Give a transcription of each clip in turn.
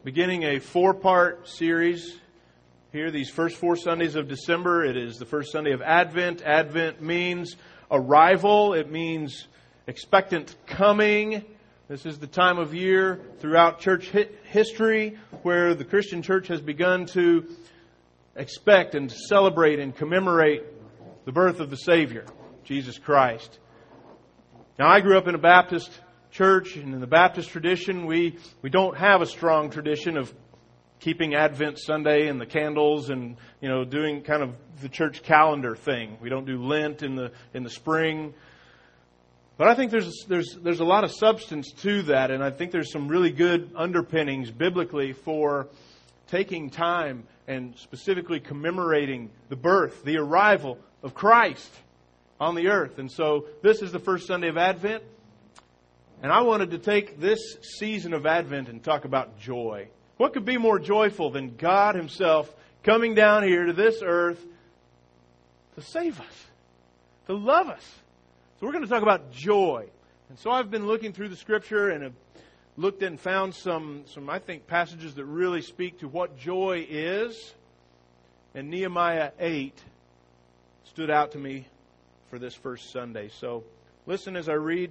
beginning a 4-part series here, these first 4 Sundays of December. It is the first Sunday of Advent. Advent means arrival. It means expectant coming. This is the time of year throughout church history where the Christian church has begun to expect and celebrate and commemorate the birth of the Savior, Jesus Christ. Now, I grew up in a Baptist church, and in the Baptist tradition, we don't have a strong tradition of keeping Advent Sunday and the candles and, doing kind of the church calendar thing. We don't do Lent in the spring. But I think there's a lot of substance to that, and I think there's some really good underpinnings biblically for taking time and specifically commemorating the birth, the arrival of Christ on the earth. And so this is the first Sunday of Advent. And I wanted to take this season of Advent and talk about joy. What could be more joyful than God Himself coming down here to this earth to save us, to love us? So we're going to talk about joy. And so I've been looking through the Scripture and have looked and found some I think, passages that really speak to what joy is. And Nehemiah 8 stood out to me for this first Sunday. So listen as I read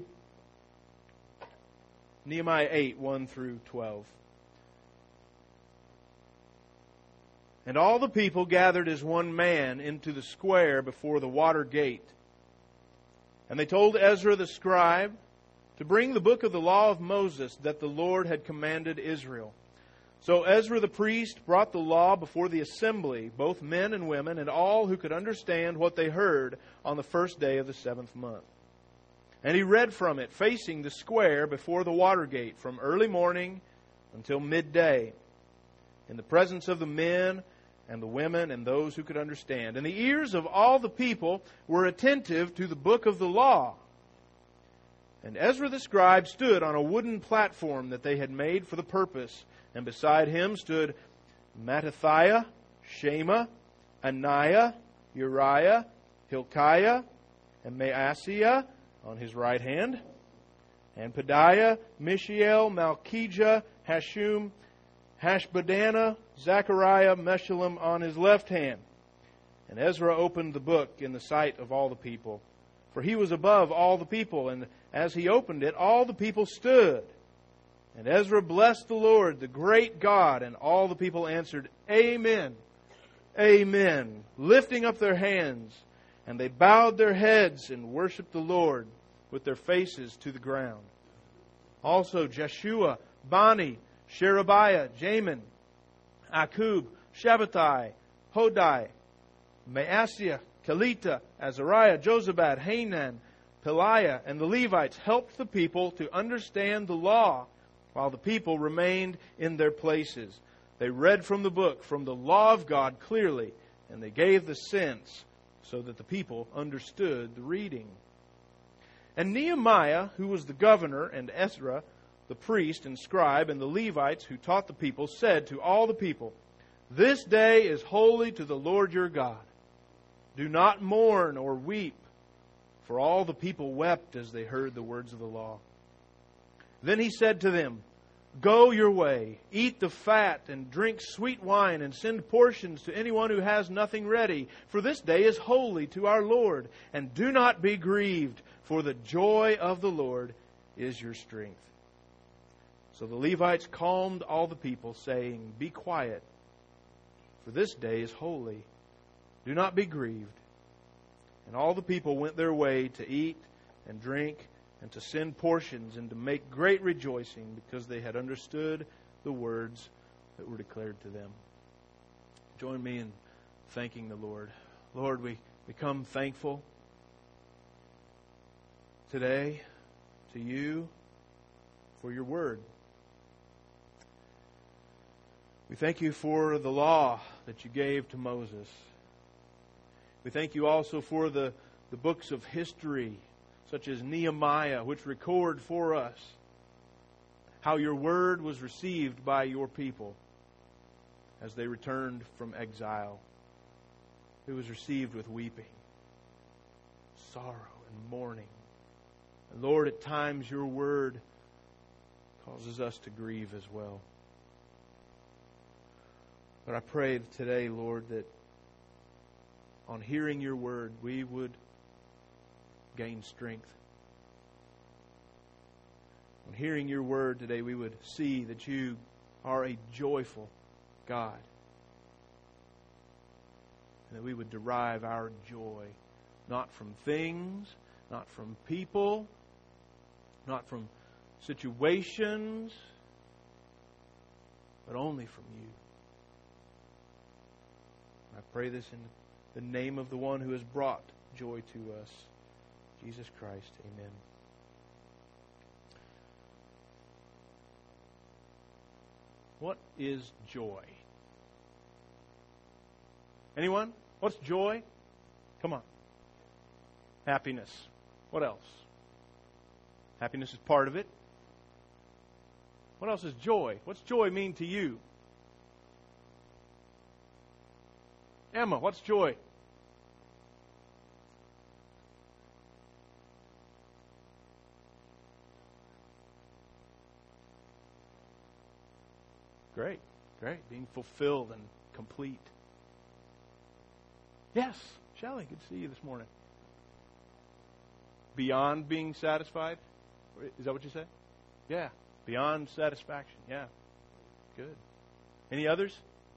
Nehemiah 8, 1 through 12. And all the people gathered as one man into the square before the water gate. And they told Ezra the scribe to bring the book of the law of Moses that the Lord had commanded Israel. So Ezra the priest brought the law before the assembly, both men and women, and all who could understand what they heard on the first day of the 7th month. And he read from it, facing the square before the water gate, from early morning until midday, in the presence of the men and the women and those who could understand. And the ears of all the people were attentive to the book of the law. And Ezra the scribe stood on a wooden platform that they had made for the purpose. And beside him stood Mattithiah, Shema, Ananiah, Uriah, Hilkiah, and Maaseiah on his right hand, and Pedaiah, Mishael, Malchijah, Hashum, Hashbaddanah, Zechariah, Meshullam on his left hand. And Ezra opened the book in the sight of all the people, for he was above all the people, and as he opened it, all the people stood. And Ezra blessed the Lord, the great God, and all the people answered, Amen, Amen, lifting up their hands. And they bowed their heads and worshipped the Lord with their faces to the ground. Also Jeshua, Bani, Sherebiah, Jamin, Akub, Shabbatai, Hodai, Maaseiah, Kelita, Azariah, Jozabad, Hanan, Peliah, and the Levites helped the people to understand the law while the people remained in their places. They read from the book, from the law of God clearly, and they gave the sense so that the people understood the reading. And Nehemiah, who was the governor, and Ezra, the priest and scribe, and the Levites who taught the people, said to all the people, This day is holy to the Lord your God. Do not mourn or weep. For all the people wept as they heard the words of the law. Then he said to them, Go your way, eat the fat, and drink sweet wine, and send portions to anyone who has nothing ready. For this day is holy to our Lord. And do not be grieved, for the joy of the Lord is your strength. So the Levites calmed all the people, saying, Be quiet, for this day is holy. Do not be grieved. And all the people went their way to eat and drink, and to send portions, and to make great rejoicing, because they had understood the words that were declared to them. Join me in thanking the Lord. Lord, we come thankful today to You for Your Word. We thank You for the law that You gave to Moses. We thank You also for the books of history, such as Nehemiah, which record for us how Your Word was received by Your people as they returned from exile. It was received with weeping, sorrow, and mourning. And Lord, at times Your Word causes us to grieve as well. But I pray today, Lord, that on hearing Your Word, we would gain strength. On hearing Your Word today, we would see that You are a joyful God. And that we would derive our joy not from things, not from people, not from situations, but only from You. I pray this in the name of the one who has brought joy to us, Jesus Christ. Amen. What is joy? Anyone? What's joy? Come on. Happiness. What else? Happiness is part of it. What else is joy? What's joy mean to you? Emma, what's joy? Great, great. Being fulfilled and complete. Yes, Shelley, good to see you this morning. Beyond being satisfied? Is that what you said? Yeah, beyond satisfaction. Yeah, good. Any others?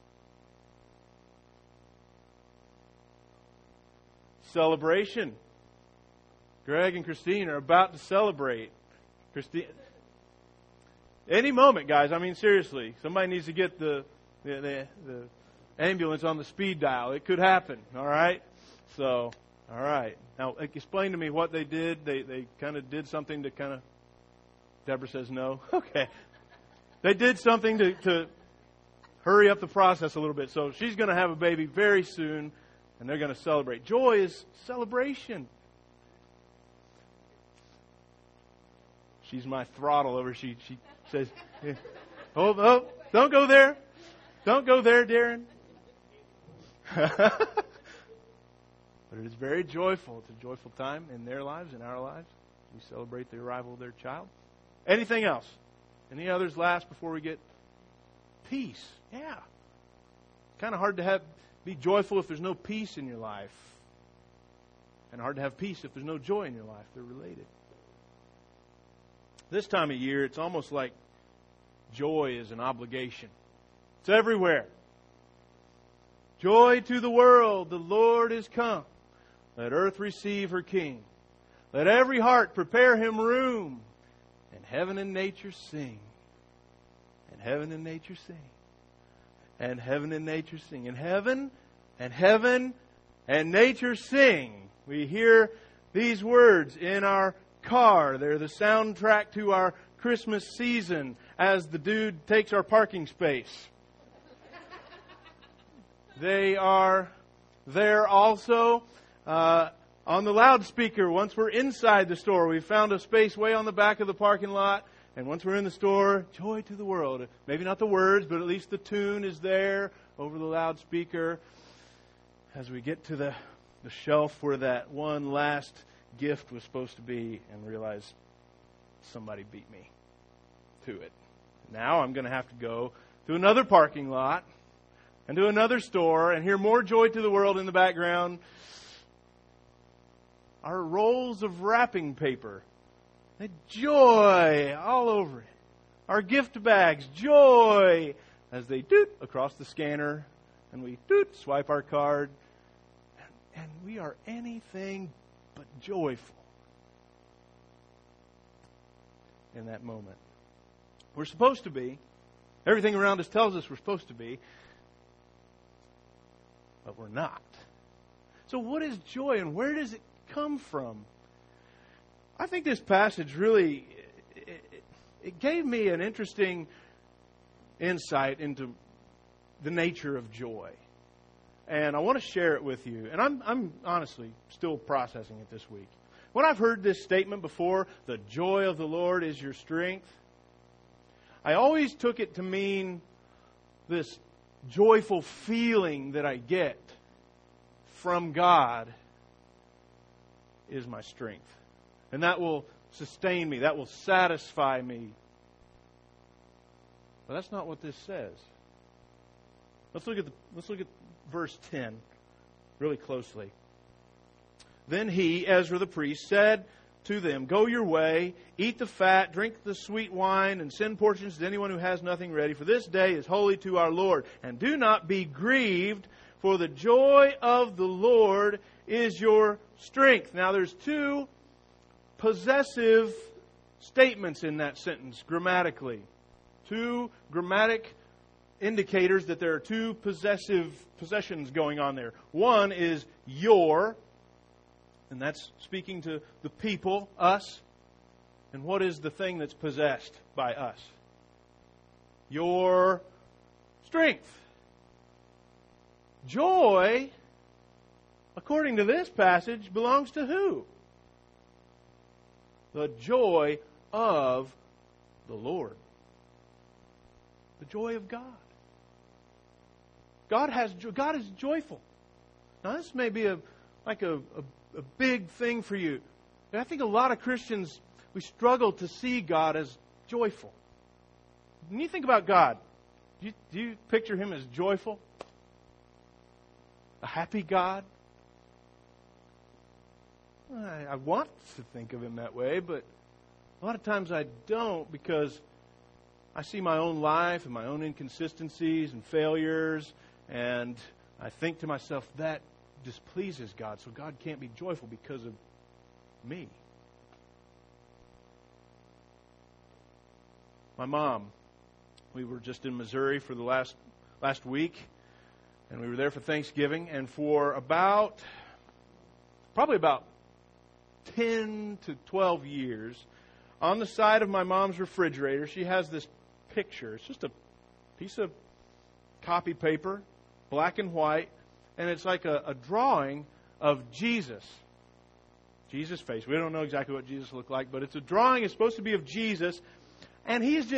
Celebration. Greg and Christine are about to celebrate. Christine, any moment, guys. I mean, seriously, somebody needs to get the ambulance on the speed dial. It could happen. All right. So, all right. Now, explain to me what they did. They kind of did something to kind of. Deborah says no. Okay. They did something to hurry up the process a little bit. So she's going to have a baby very soon. And they're going to celebrate. Joy is celebration. She's my throttle over. She says, oh, don't go there. Don't go there, Darren. But it is very joyful. It's a joyful time in their lives, in our lives. We celebrate the arrival of their child. Anything else? Any others last before we get peace? Yeah. Kind of hard to be joyful if there's no peace in your life. And hard to have peace if there's no joy in your life. They're related. This time of year, it's almost like joy is an obligation. It's everywhere. Joy to the world, the Lord is come. Let earth receive her King. Let every heart prepare Him room. And heaven and nature sing. And heaven and nature sing. And heaven and nature sing. And heaven and nature sing. We hear these words in our car. They're the soundtrack to our Christmas season as the dude takes our parking space. They are there also on the loudspeaker. Once we're inside the store, we found a space way on the back of the parking lot. And once we're in the store, joy to the world. Maybe not the words, but at least the tune is there over the loudspeaker. As we get to the shelf where that one last gift was supposed to be and realize somebody beat me to it. Now I'm going to have to go to another parking lot and to another store and hear more joy to the world in the background. Our rolls of wrapping paper. The joy all over it. Our gift bags, joy, as they doot across the scanner, and we doot, swipe our card, and we are anything but joyful in that moment. We're supposed to be. Everything around us tells us we're supposed to be, but we're not. So what is joy, and where does it come from? I think this passage really, it gave me an interesting insight into the nature of joy. And I want to share it with you. And I'm honestly still processing it this week. When I've heard this statement before, the joy of the Lord is your strength, I always took it to mean this joyful feeling that I get from God is my strength. And that will sustain me. That will satisfy me. But that's not what this says. Let's look at verse 10 really closely. Then he, Ezra the priest, said to them, "Go your way, eat the fat, drink the sweet wine, and send portions to anyone who has nothing ready, for this day is holy to our Lord. And do not be grieved, for the joy of the Lord is your strength." Now there's two possessive statements in that sentence grammatically. Two grammatic indicators that there are two possessions going on there. One is your, and that's speaking to the people, us. And what is the thing that's possessed by us? Your strength. Joy, according to this passage, belongs to who? The joy of the Lord. The joy of God. God is joyful. Now this may be a big thing for you. But I think a lot of Christians, we struggle to see God as joyful. When you think about God, do you picture Him as joyful? A happy God? I want to think of Him that way, but a lot of times I don't, because I see my own life and my own inconsistencies and failures, and I think to myself, that displeases God, so God can't be joyful because of me. My mom, we were just in Missouri for the last week, and we were there for Thanksgiving, and for probably about 10 to 12 years, on the side of my mom's refrigerator, she has this picture. It's just a piece of copy paper, black and white, and it's like a drawing of Jesus. Jesus' face. We don't know exactly what Jesus looked like, but it's a drawing. It's supposed to be of Jesus, and he's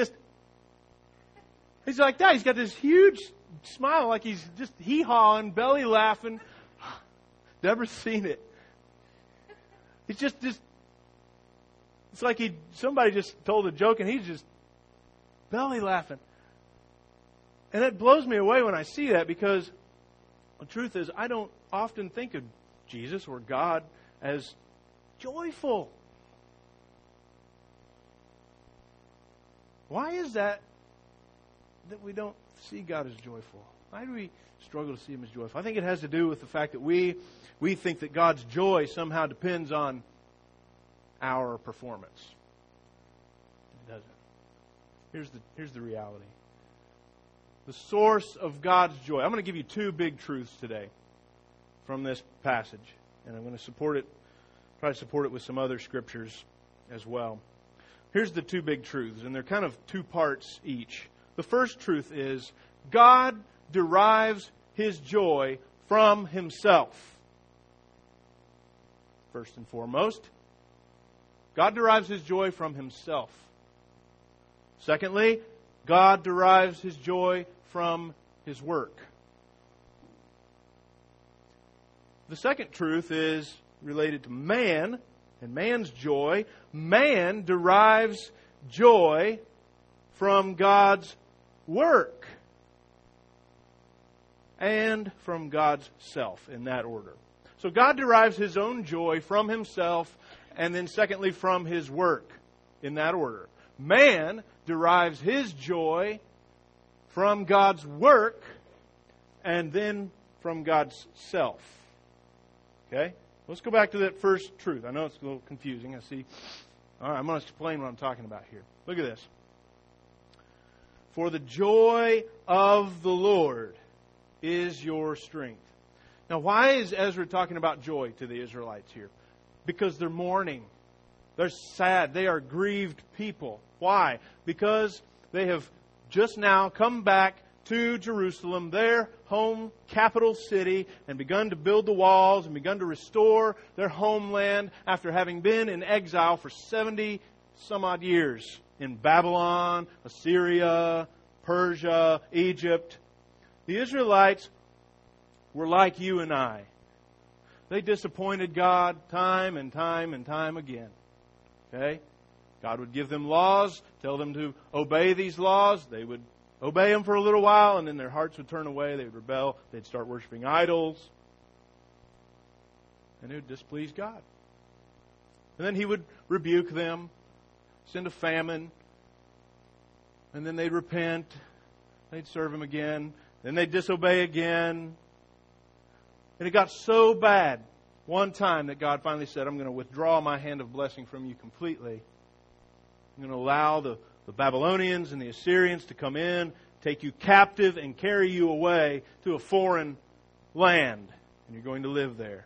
like that. He's got this huge smile, like he's just hee-hawing, belly laughing. Never seen it. It's just it's like somebody just told a joke and he's just belly laughing. And it blows me away when I see that, because the truth is I don't often think of Jesus or God as joyful. Why is that we don't see God as joyful? Why do we struggle to see Him as joyful? I think it has to do with the fact that we think that God's joy somehow depends on our performance. It doesn't. Here's the reality. The source of God's joy. I'm going to give you two big truths today from this passage, and I'm going to try to support it with some other scriptures as well. Here's the two big truths, and they're kind of two parts each. The first truth is God derives His joy from Himself. First and foremost, God derives His joy from Himself. Secondly, God derives His joy from His work. The second truth is related to man and man's joy. Man derives joy from God's work and from God's self, in that order. So God derives His own joy from Himself, and then secondly from His work, in that order. Man derives his joy from God's work and then from God's self. Okay? Let's go back to that first truth. I know it's a little confusing. I see. All right, I'm going to explain what I'm talking about here. Look at this. For the joy of the Lord is your strength. Now, why is Ezra talking about joy to the Israelites here? Because they're mourning. They're sad. They are grieved people. Why? Because they have just now come back to Jerusalem, their home capital city, and begun to build the walls and begun to restore their homeland after having been in exile for 70 some odd years in Babylon, Assyria, Persia, Egypt. The Israelites were like you and I. They disappointed God time and time and time again. Okay? God would give them laws, tell them to obey these laws. They would obey Him for a little while, and then their hearts would turn away. They would rebel. They'd start worshiping idols. And it would displease God. And then He would rebuke them, send a famine, and then they'd repent. They'd serve Him again. Then they'd disobey again. And it got so bad one time that God finally said, I'm going to withdraw my hand of blessing from you completely. I'm going to allow the Babylonians and the Assyrians to come in, take you captive, and carry you away to a foreign land. And you're going to live there.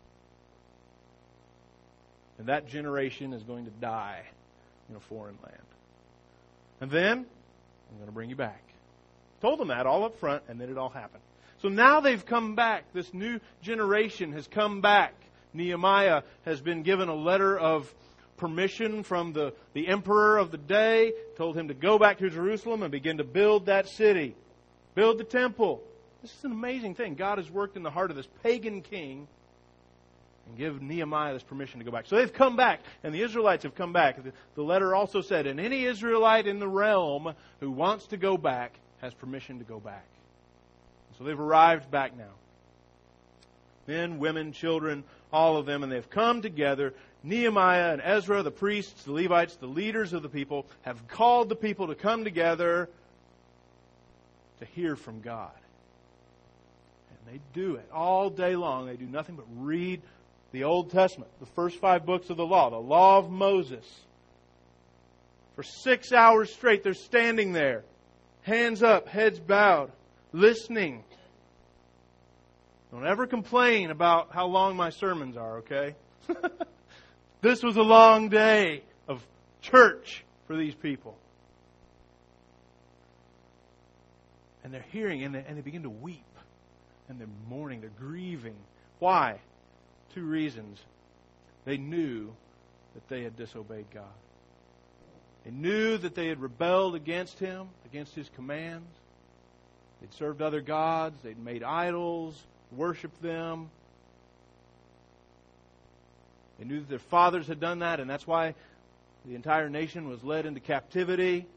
And that generation is going to die in a foreign land. And then, I'm going to bring you back. Told them that all up front, and then it all happened. So now they've come back. This new generation has come back. Nehemiah has been given a letter of permission from the emperor of the day. Told him to go back to Jerusalem and begin to build that city. Build the temple. This is an amazing thing. God has worked in the heart of this pagan king and give Nehemiah this permission to go back. So they've come back, and the Israelites have come back. The letter also said, and any Israelite in the realm who wants to go back has permission to go back. So they've arrived back now. Men, women, children, all of them, and they've come together. Nehemiah and Ezra, the priests, the Levites, the leaders of the people, have called the people to come together to hear from God. And they do it all day long. They do nothing but read the Old Testament, the first 5 books of the Law of Moses. For 6 hours straight, they're standing there, hands up, heads bowed, listening. Don't ever complain about how long my sermons are, okay? This was a long day of church for these people. And they're hearing, and they begin to weep. And they're mourning, they're grieving. Why? 2 reasons. They knew that they had disobeyed God. They knew that they had rebelled against Him, against His commands. They'd served other gods. They'd made idols, worshipped them. They knew that their fathers had done that, and that's why the entire nation was led into captivity.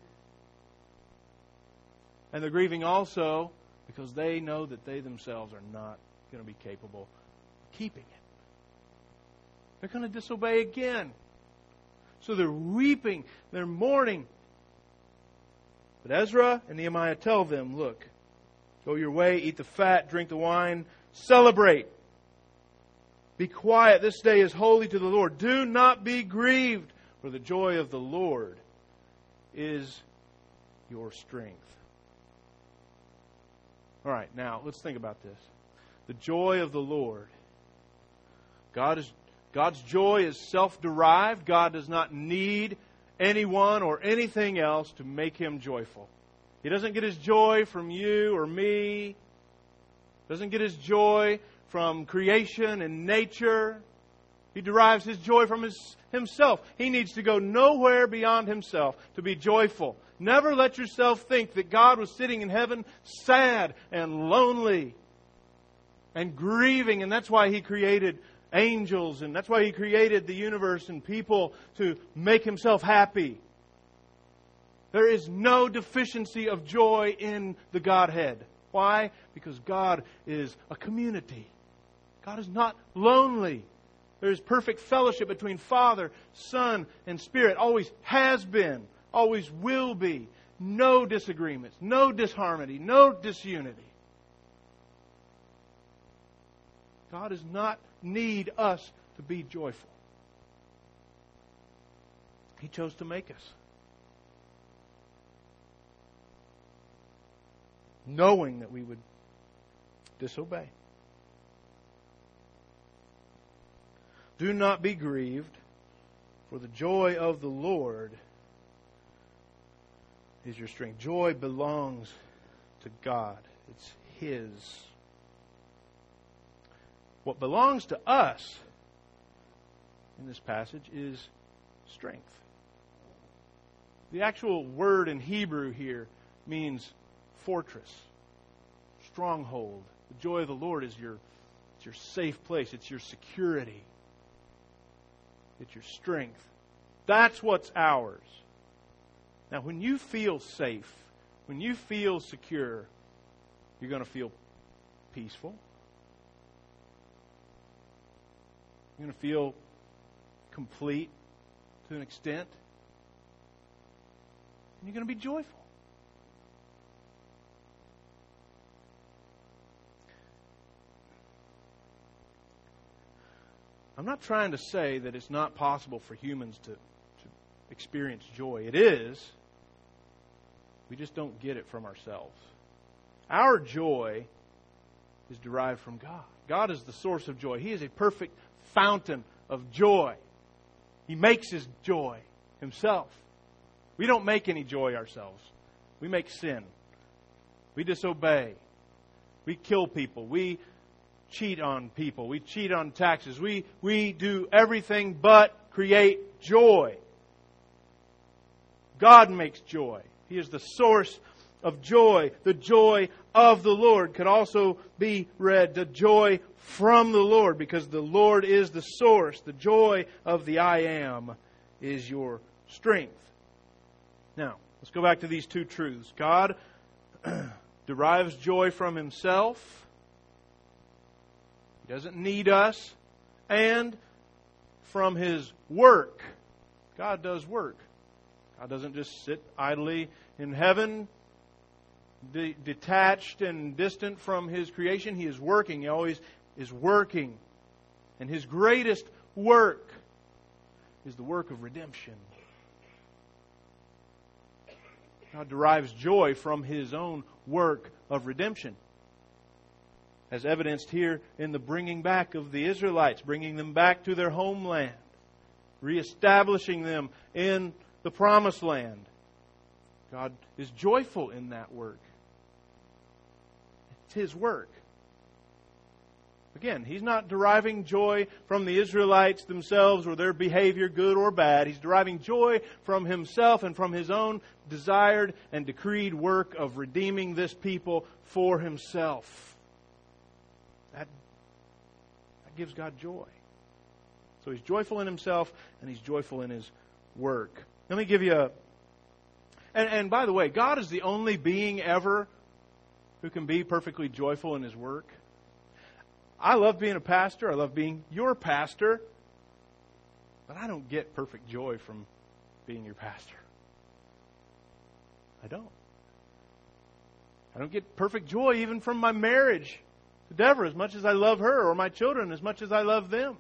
And they're grieving also because they know that they themselves are not going to be capable of keeping it. They're going to disobey again. So they're weeping, they're mourning. But Ezra and Nehemiah tell them, look, go your way, eat the fat, drink the wine, celebrate. Be quiet. This day is holy to the Lord. Do not be grieved, for the joy of the Lord is your strength. All right, now let's think about this. The joy of the Lord. God's joy is self-derived. God does not need anyone or anything else to make Him joyful. He doesn't get His joy from you or me. Doesn't get His joy from creation and nature. He derives His joy from Himself. He needs to go nowhere beyond Himself to be joyful. Never let yourself think that God was sitting in heaven sad and lonely and grieving, and that's why He created angels, and that's why He created the universe and people to make Himself happy. There is no deficiency of joy in the Godhead. Why? Because God is a community. God is not lonely. There is perfect fellowship between Father, Son, and Spirit. Always has been. Always will be. No disagreements. No disharmony. No disunity. God does not need us to be joyful. He chose to make us. Knowing that we would disobey. Do not be grieved, for the joy of the Lord is your strength. Joy belongs to God. It's His. What belongs to us in this passage is strength. The actual word in Hebrew here means fortress, stronghold. The joy of the Lord is your safe place. It's your security. It's your strength. That's what's ours. Now, when you feel safe, When you feel secure, you're going to feel peaceful. You're going to feel complete to an extent. And you're going to be joyful. I'm not trying to say that it's not possible for humans to experience joy. It is. We just don't get it from ourselves. Our joy is derived from God. God is the source of joy. He is a perfect fountain of joy. He makes His joy Himself. We don't make any joy ourselves. We make sin. We disobey. We kill people. We cheat on people. We cheat on taxes. We do everything but create joy. God makes joy. He is the source of joy. The joy of the Lord could also be read, the joy from the Lord, because the Lord is the source. The joy of the I Am is your strength. Now, let's go back to these two truths. God derives joy from Himself. He doesn't need us. And from His work. God does work. God doesn't just sit idly in heaven, detached and distant from His creation. He is working. He always is working. And His greatest work is the work of redemption. God derives joy from His own work of redemption, as evidenced here in the bringing back of the Israelites, bringing them back to their homeland, reestablishing them in the promised land. God is joyful in that work. It's His work. Again, He's not deriving joy from the Israelites themselves or their behavior, good or bad. He's deriving joy from Himself and from His own desired and decreed work of redeeming this people for Himself. That gives God joy. So He's joyful in Himself and He's joyful in His work. Let me give you a... And by the way, God is the only being ever who can be perfectly joyful in His work. I love being a pastor. I love being your pastor. But I don't get perfect joy from being your pastor. I don't. I don't get perfect joy even from my marriage to Deborah, as much as I love her, or my children as much as I love them.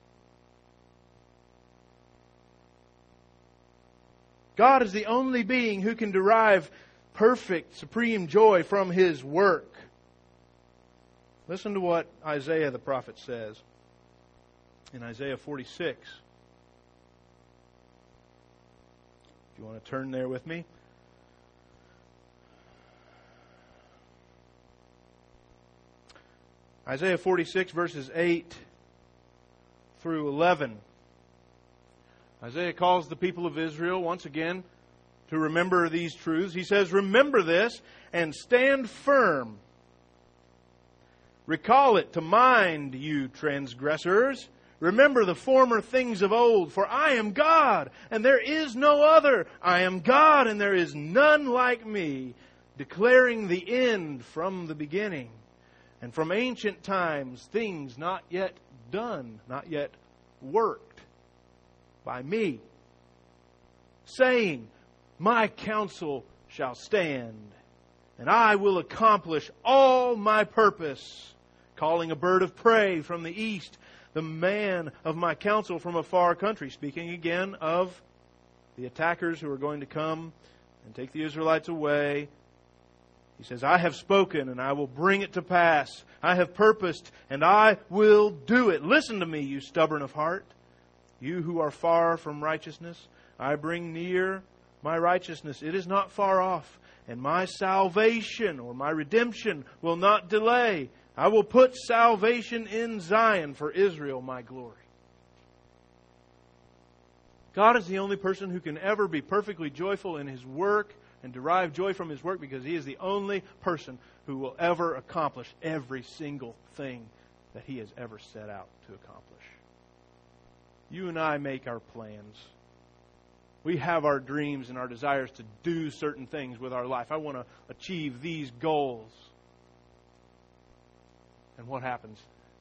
God is the only being who can derive perfect, supreme joy from His work. Listen to what Isaiah the prophet says in Isaiah 46. If you want to turn there with me. Isaiah 46 verses 8 through 11. Isaiah calls the people of Israel once again to remember these truths. He says, "Remember this and stand firm. Recall it to mind, you transgressors. Remember the former things of old, for I am God, and there is no other. I am God, and there is none like me, declaring the end from the beginning, and from ancient times things not yet done, not yet worked by me, saying, my counsel shall stand, and I will accomplish all my purpose, calling a bird of prey from the east, the man of my counsel from a far country." Speaking again of the attackers who are going to come and take the Israelites away. He says, "I have spoken and I will bring it to pass. I have purposed and I will do it. Listen to me, you stubborn of heart. You who are far from righteousness, I bring near my righteousness. It is not far off. And my salvation or my redemption will not delay. I will put salvation in Zion for Israel, my glory." God is the only person who can ever be perfectly joyful in His work and derive joy from His work, because He is the only person who will ever accomplish every single thing that He has ever set out to accomplish. You and I make our plans. We have our dreams and our desires to do certain things with our life. I want to achieve these goals. And what happens?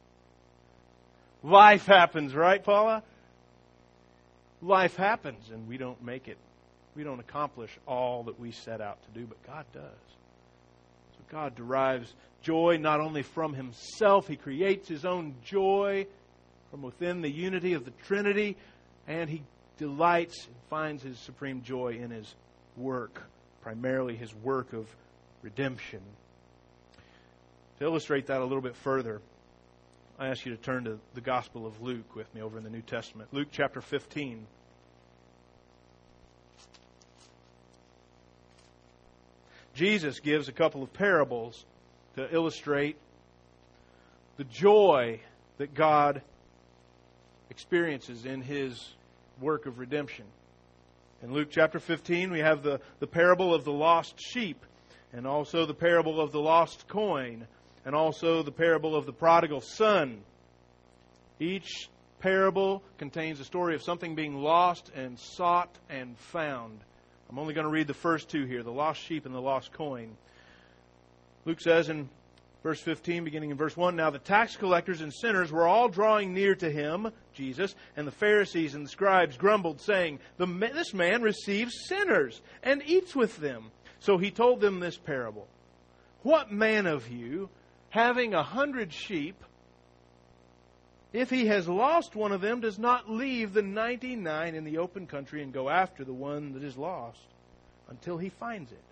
Life happens, right, Paula? Life happens and we don't make it. We don't accomplish all that we set out to do, but God does. So God derives joy not only from Himself, He creates His own joy from within the unity of the Trinity, and He delights and finds His supreme joy in His work, primarily His work of redemption. To illustrate that a little bit further, I ask you to turn to the Gospel of Luke with me over in the New Testament. Luke chapter 15. Jesus gives a couple of parables to illustrate the joy that God experiences in His work of redemption. In Luke chapter 15, we have the parable of the lost sheep, and also the parable of the lost coin, and also the parable of the prodigal son. Each parable contains a story of something being lost and sought and found. I'm only going to read the first two here, the lost sheep and the lost coin. Luke says in verse 15, beginning in verse 1, "Now the tax collectors and sinners were all drawing near to Him," Jesus, "and the Pharisees and the scribes grumbled, saying, This man receives sinners and eats with them. So He told them this parable. What man of you, having 100 sheep, if he has lost one of them, does not leave the 99 in the open country and go after the one that is lost until he finds it?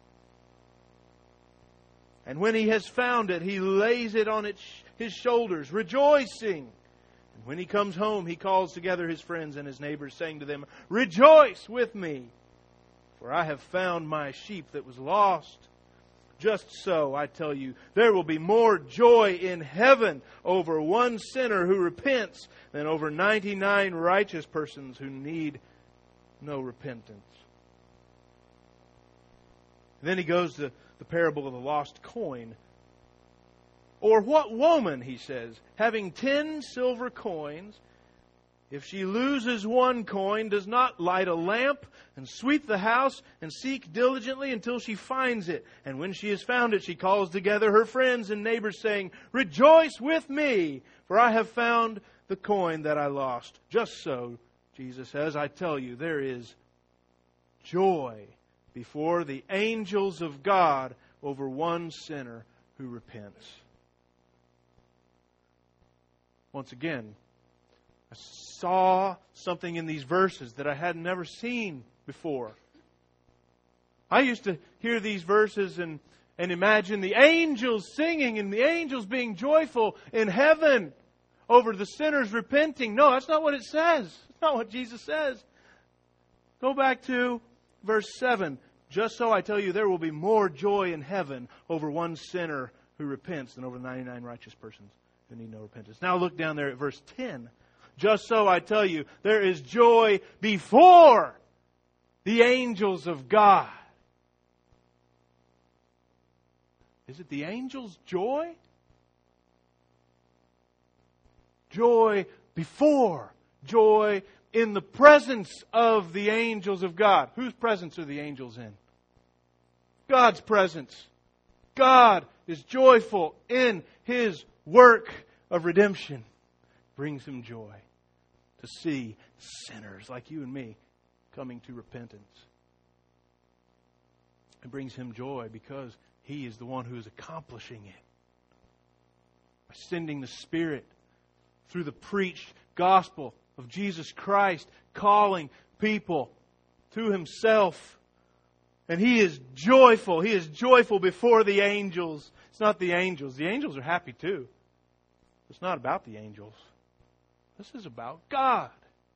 And when he has found it, he lays it on his shoulders, rejoicing. And when he comes home, he calls together his friends and his neighbors, saying to them, Rejoice with me, for I have found my sheep that was lost. Just so, I tell you, there will be more joy in heaven over one sinner who repents than over 99 righteous persons who need no repentance." Then he goes to the parable of the lost coin. "Or what woman," he says, "having 10 silver coins, if she loses one coin, does not light a lamp and sweep the house and seek diligently until she finds it? And when she has found it, she calls together her friends and neighbors, saying, Rejoice with me, for I have found the coin that I lost. Just so," Jesus says, "I tell you, there is joy before the angels of God over one sinner who repents." Once again, I saw something in these verses that I had never seen before. I used to hear these verses and imagine the angels singing and the angels being joyful in heaven over the sinners repenting. No, that's not what it says. That's not what Jesus says. Go back to verse 7. "Just so, I tell you, there will be more joy in heaven over one sinner who repents than over 99 righteous persons who need no repentance." Now look down there at verse 10. "Just so, I tell you, there is joy before the angels of God." Is it the angels' joy? Joy before. Joy in the presence of the angels of God. Whose presence are the angels in? God's presence. God is joyful in His work of redemption. Brings Him joy to see sinners like you and me coming to repentance. It brings Him joy because He is the one who is accomplishing it. By sending the Spirit through the preached gospel of Jesus Christ, calling people to Himself. And He is joyful. He is joyful before the angels. It's not the angels. The angels are happy too. It's not about the angels. This is about God.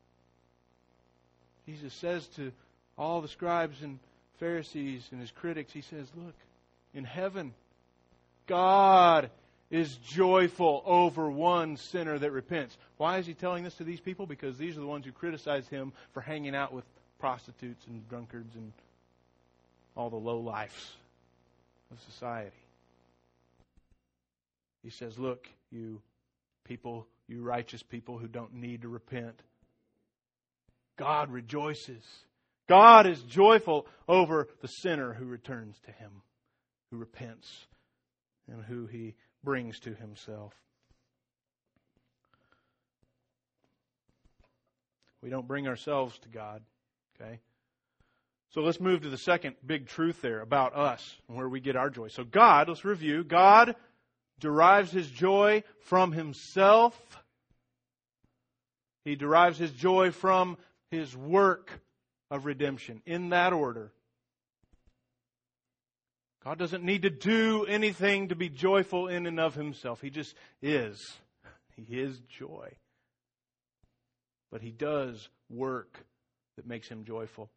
Jesus says to all the scribes and Pharisees and His critics, He says, look, in heaven, God is joyful over one sinner that repents. Why is He telling this to these people? Because these are the ones who criticize Him for hanging out with prostitutes and drunkards and all the lowlifes of society. He says, look, you people, you righteous people who don't need to repent. God rejoices. God is joyful over the sinner who returns to Him, who repents, and who He brings to Himself. We don't bring ourselves to God. Okay? So let's move to the second big truth there about us and where we get our joy. So God, let's review. God derives His joy from Himself. He derives His joy from His work of redemption. In that order. God doesn't need to do anything to be joyful in and of Himself. He just is. He is joy. But He does work that makes Him joyful.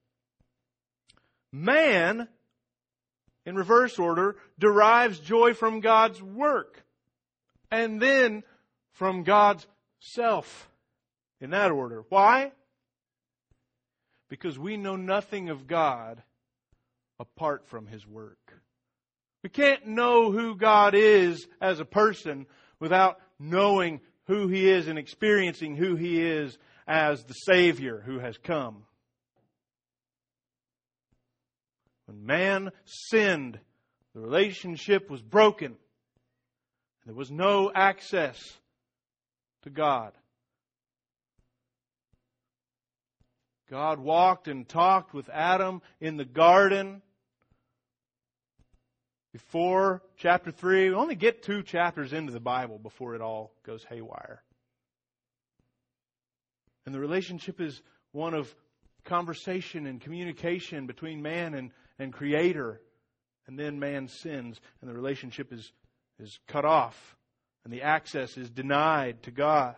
Man, in reverse order, derives joy from God's work. And then from God's self. In that order. Why? Because we know nothing of God apart from His work. We can't know who God is as a person without knowing who He is and experiencing who He is as the Savior who has come. When man sinned, the relationship was broken. There was no access to God. God walked and talked with Adam in the garden. Before chapter 3, we only get 2 chapters into the Bible before it all goes haywire. And the relationship is one of conversation and communication between man and Creator. And then man sins and the relationship is cut off. And the access is denied to God.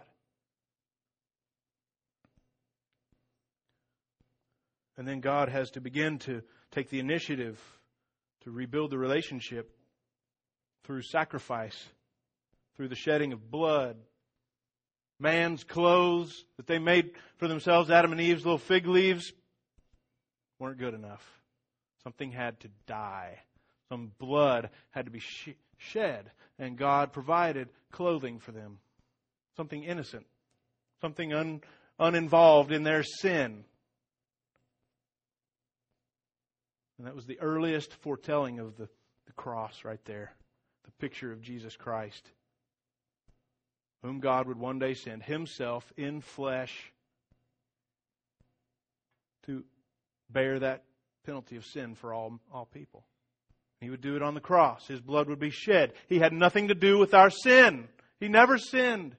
And then God has to begin to take the initiative to rebuild the relationship through sacrifice, through the shedding of blood. Man's clothes that they made for themselves, Adam and Eve's little fig leaves, weren't good enough. Something had to die. Some blood had to be shed. And God provided clothing for them. Something innocent. Something uninvolved in their sin. And that was the earliest foretelling of the cross right there. The picture of Jesus Christ. Whom God would one day send Himself in flesh to bear that penalty of sin for all people. He would do it on the cross. His blood would be shed. He had nothing to do with our sin. He never sinned.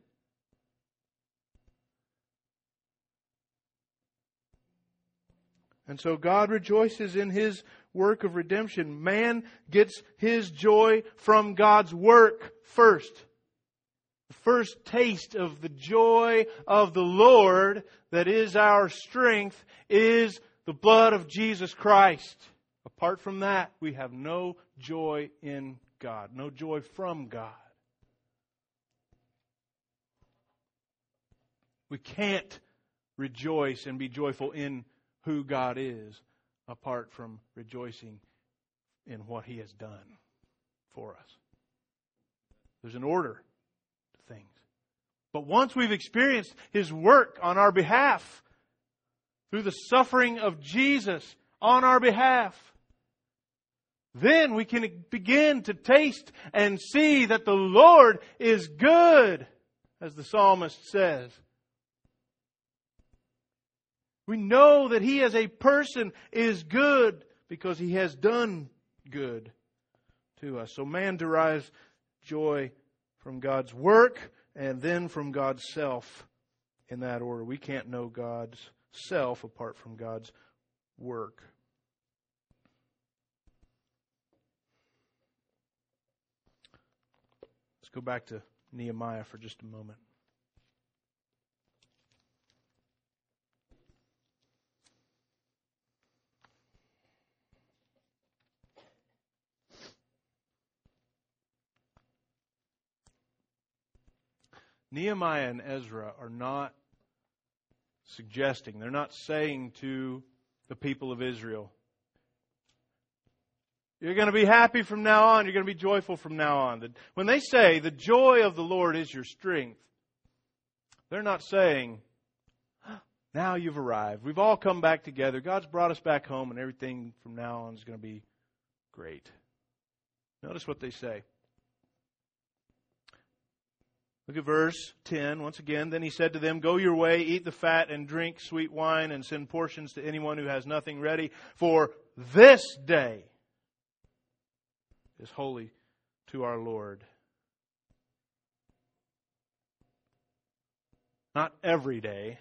And so God rejoices in His work of redemption. Man gets his joy from God's work first. The first taste of the joy of the Lord that is our strength is the blood of Jesus Christ. Apart from that, we have no joy in God, no joy from God. We can't rejoice and be joyful in who God is apart from rejoicing in what He has done for us. There's an order to things. But once we've experienced His work on our behalf, through the suffering of Jesus on our behalf, then we can begin to taste and see that the Lord is good, as the psalmist says. We know that He as a person is good because He has done good to us. So man derives joy from God's work and then from God's self in that order. We can't know God's self apart from God's work. Let's go back to Nehemiah for just a moment. Nehemiah and Ezra are not suggesting, they're not saying to the people of Israel, you're going to be happy from now on, you're going to be joyful from now on. When they say, the joy of the Lord is your strength, they're not saying, Now you've arrived. We've all come back together. God's brought us back home, and everything from now on is going to be great. Notice what they say. Look at verse 10 once again. Then he said to them, "Go your way, eat the fat, and drink sweet wine, and send portions to anyone who has nothing ready. For this day is holy to our Lord." Not every day.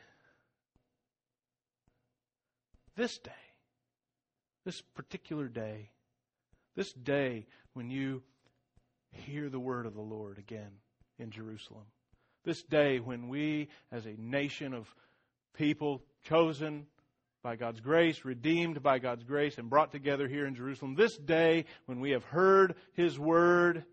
This day. This particular day. This day when you hear the word of the Lord again in Jerusalem. This day when we, as a nation of people chosen by God's grace, redeemed by God's grace, and brought together here in Jerusalem. This day when we have heard His word.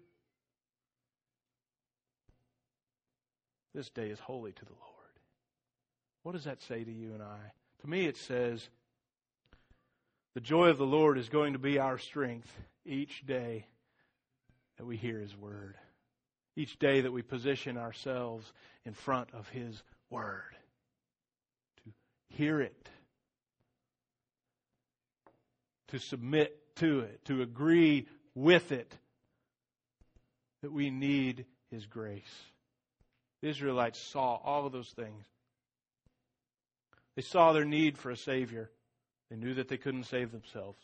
This day is holy to the Lord. What does that say to you and I? To me it says, the joy of the Lord is going to be our strength each day that we hear His word. Each day that we position ourselves in front of His word. To hear it. To submit to it. To agree with it. That we need His grace. The Israelites saw all of those things. They saw their need for a Savior. They knew that they couldn't save themselves.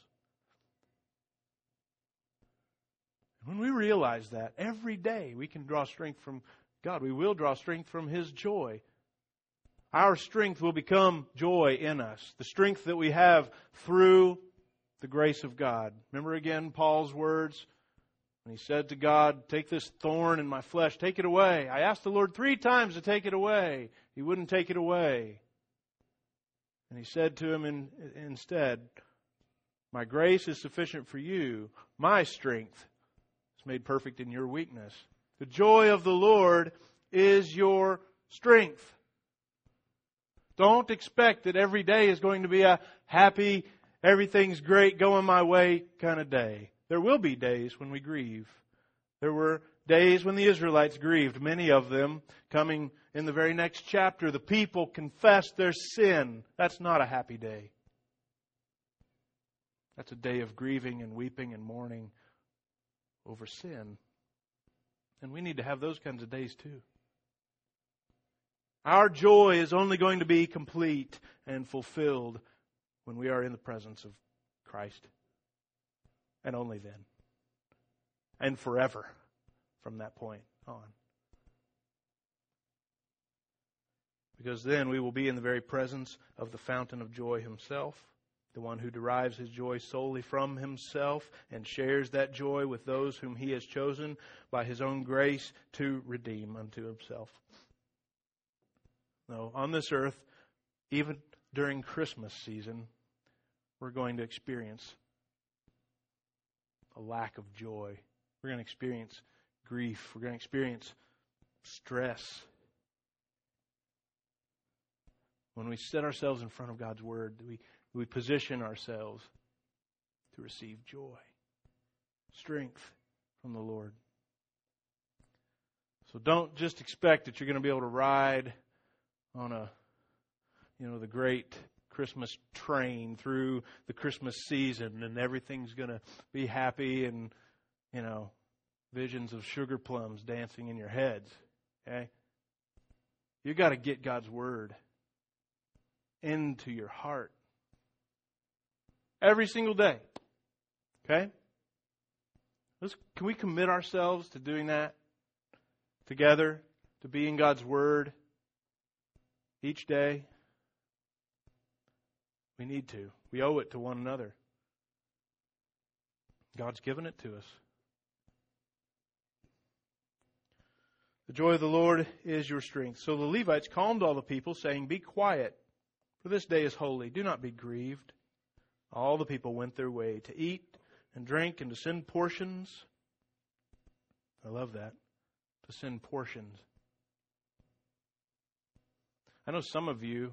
When we realize that, every day we can draw strength from God. We will draw strength from His joy. Our strength will become joy in us. The strength that we have through the grace of God. Remember again Paul's words when he said to God, "Take this thorn in my flesh, take it away." I asked the Lord 3 times to take it away. He wouldn't take it away. And He said to him instead, "My grace is sufficient for you. My strength is made perfect in your weakness." The joy of the Lord is your strength. Don't expect that every day is going to be a happy, everything's great, going my way kind of day. There will be days when we grieve. There were days when the Israelites grieved, many of them coming in the very next chapter. The people confessed their sin. That's not a happy day. That's a day of grieving and weeping and mourning over sin. And we need to have those kinds of days too. Our joy is only going to be complete and fulfilled when we are in the presence of Christ. And only then. And forever from that point on. Because then we will be in the very presence of the fountain of joy Himself, the one who derives his joy solely from Himself and shares that joy with those whom He has chosen by His own grace to redeem unto Himself. No, on this earth, even during Christmas season, we're going to experience a lack of joy. We're going to experience grief. We're going to experience stress. When we set ourselves in front of God's Word, we position ourselves to receive joy, strength from the Lord. So don't just expect that you're going to be able to ride on the great Christmas train through the Christmas season and everything's going to be happy and, visions of sugar plums dancing in your heads. Okay? You got to get God's Word into your heart every single day. Okay? Can we commit ourselves to doing that together, to being God's Word each day? We need to. We owe it to one another. God's given it to us. The joy of the Lord is your strength. So the Levites calmed all the people, saying, "Be quiet, for this day is holy. Do not be grieved." All the people went their way to eat and drink and to send portions. I love that. To send portions. I know some of you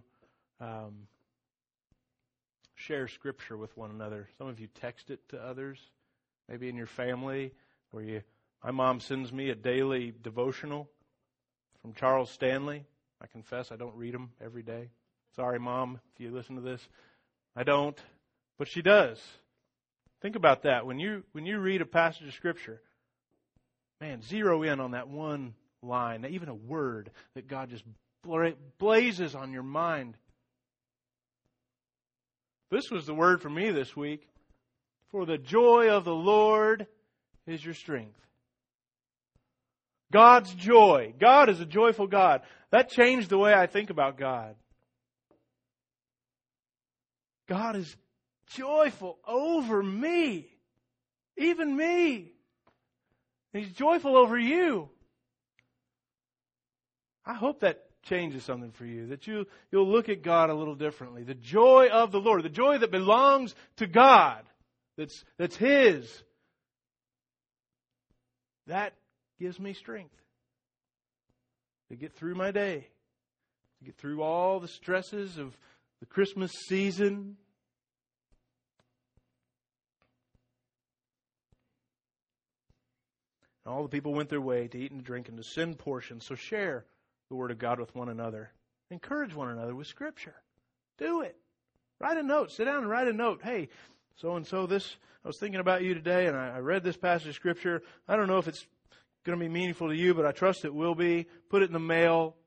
share Scripture with one another. Some of you text it to others, maybe in your family, my mom sends me a daily devotional from Charles Stanley. I confess I don't read them every day. Sorry, Mom, if you listen to this. I don't, but she does. Think about that. When you read a passage of Scripture, man, zero in on that one line, even a word that God just blazes on your mind. This was the word for me this week. For the joy of the Lord is your strength. God's joy. God is a joyful God. That changed the way I think about God. God is joyful over me. Even me. He's joyful over you. I hope that changes something for you. That you'll look at God a little differently. The joy of the Lord. The joy that belongs to God. That's His. That gives me strength to get through my day. To get through all the stresses of the Christmas season. And all the people went their way to eat and drink and to send portions. So share the Word of God with one another. Encourage one another with Scripture. Do it. Write a note. Sit down and write a note. Hey, so-and-so, I was thinking about you today, and I read this passage of Scripture. I don't know if it's going to be meaningful to you, but I trust it will be. Put it in the mail.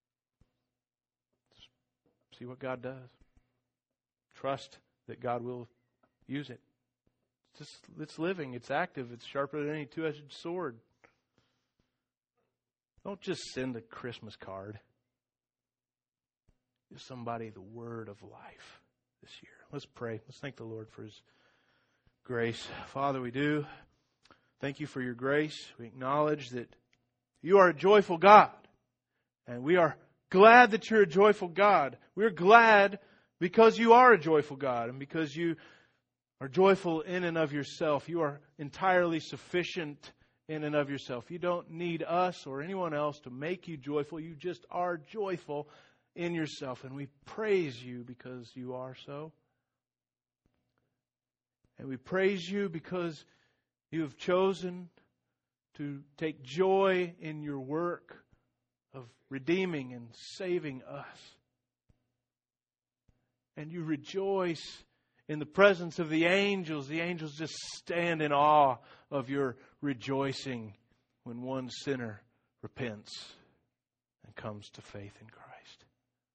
See what God does. Trust that God will use it. It's living. It's active. It's sharper than any two-edged sword. Don't just send a Christmas card. Give somebody the word of life this year. Let's pray. Let's thank the Lord for His grace. Father, we do thank You for Your grace. We acknowledge that You are a joyful God. And we are glad that You're a joyful God. We're glad because You are a joyful God and because You are joyful in and of Yourself. You are entirely sufficient in and of Yourself. You don't need us or anyone else to make You joyful. You just are joyful in Yourself. And we praise You because You are so. And we praise You because You have chosen to take joy in Your work of redeeming and saving us. And You rejoice in the presence of the angels. The angels just stand in awe of Your rejoicing when one sinner repents and comes to faith in Christ.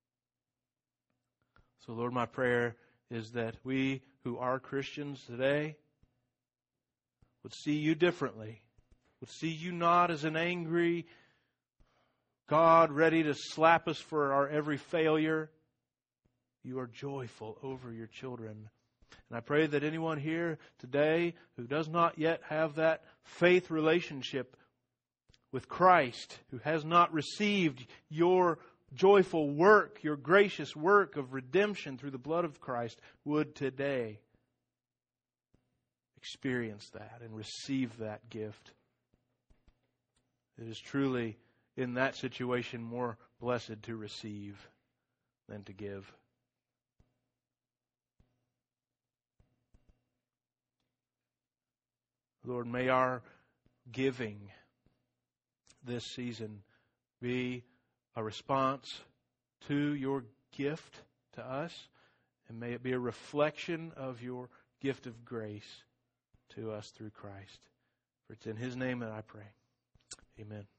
So, Lord, my prayer is that we who are Christians today would see You differently, would see You not as an angry God ready to slap us for our every failure. You are joyful over Your children. And I pray that anyone here today who does not yet have that faith relationship with Christ, who has not received Your joyful work, Your gracious work of redemption through the blood of Christ, would today experience that and receive that gift. It is truly in that situation more blessed to receive than to give. Lord, may our giving this season be a response to Your gift to us, and may it be a reflection of Your gift of grace to us through Christ. For it's in His name that I pray. Amen.